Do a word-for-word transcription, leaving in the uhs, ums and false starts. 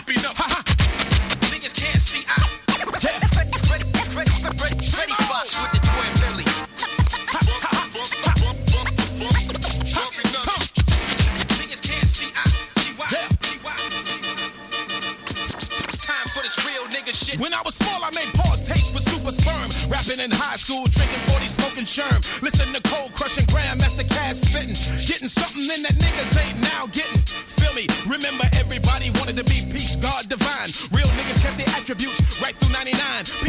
popping up. Niggas can't see out. Yeah. Freddie Fox with the twin Billies. Niggas can't see out. See why? See why? Time for this real nigga shit. When I was small, I made pause tapes for Super Sperm. Rapping in high school, drinking forty, smoking Sherm. Listen to Cold Crushing Grandmaster Cass spitting. Getting something in that niggas ain't now getting. Feel me? Remember everybody wanted to be peace, God divine. Real niggas kept their attributes right through ninety-nine.